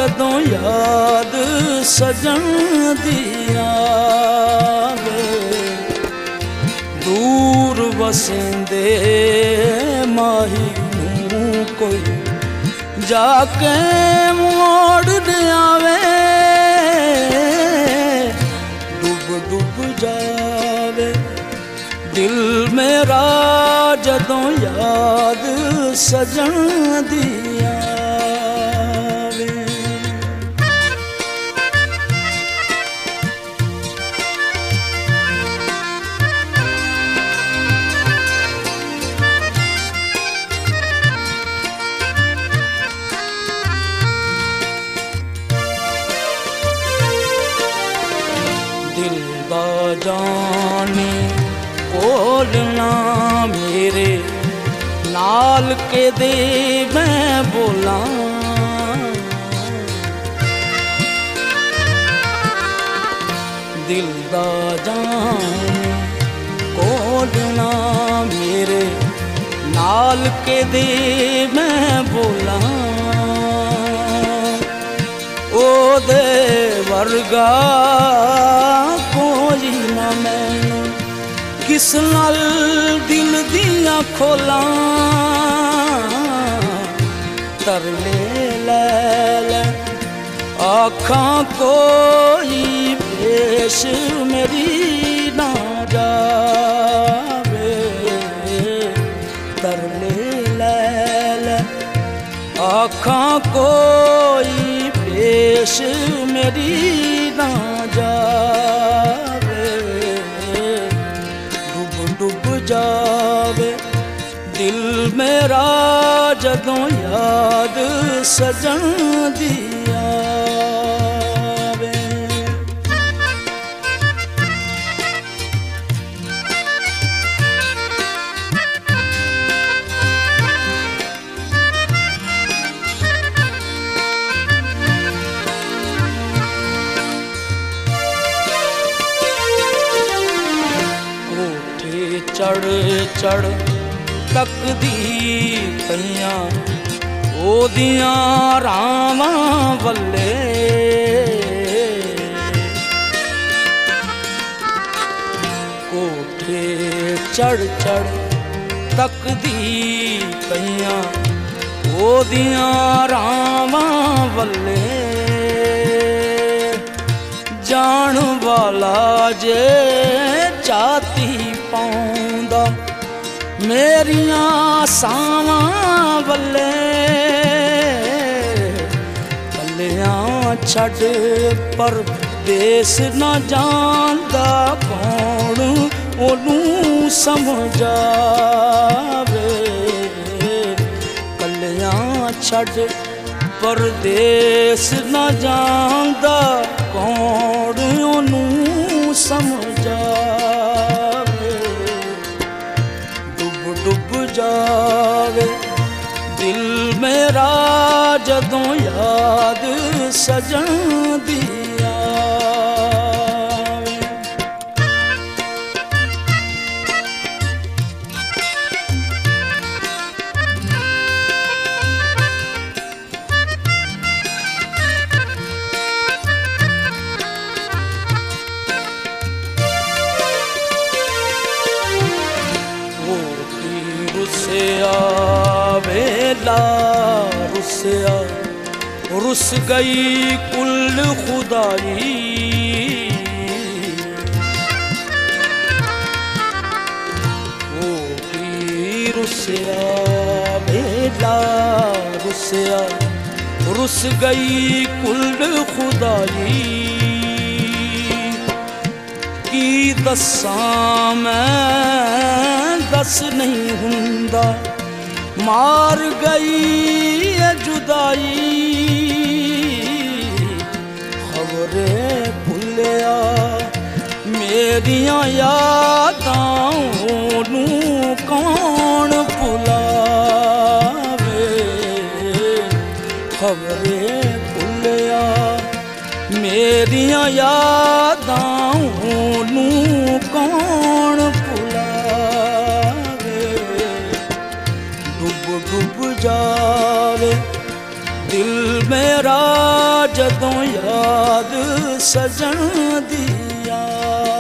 जदों याद सजन दी आवे, दूर वसेंदे माही नूं कोई जाके मोड़ दे आवे, डूब डूब जावे दिल मेरा जदों याद सजन दी आवे। दिल दा जाने बोलना मेरे नाल के दे मैं बोला, दिल दा जाने बोलना मेरे नाल के दे मैं बोला, ओ दे वर्गा कोई ना मैनू किस नाल दिल दिया खोला, तरले ले आँखां कोई पेश मेरी ना जावे, तरले ले आँखां कोई पेश मेरी ना जावे, डूब डूब जावे दिल मेरा जदों याद सजन दी आवे। चढ़ चढ़ तकदी पईयां ओदियां रावां वल्ले, कोठे चढ़ चढ़ तकदी पईयां ओदियां रावां वल्ले, जान वाला जे जाती पाउंदा मेरियां सावां वल्ले, पल्लियां छड़ पर देस न जांदा कौन ओनू समझावे, पल्लियां छड़ परदेस न जांदा कौन ओनू समझावे, डूब डूब जावे दिल मेरा जदों याद सजन दी आवे। वेला रुसया रुस गई कुल खुदाई, वो की रुसया वेला रुसया रुस गई कुल खुदाई, की दसां मैं दस नहीं हुंदा मार गई है जुदाई, खबरे भुलिया मेरियां यादां नू कौन भुलावे, खबरे भुलिया मेरियां यादां नू कौन भुलावे, डूब डूब जावे दिल मेरा जदों याद सजन दी आवे।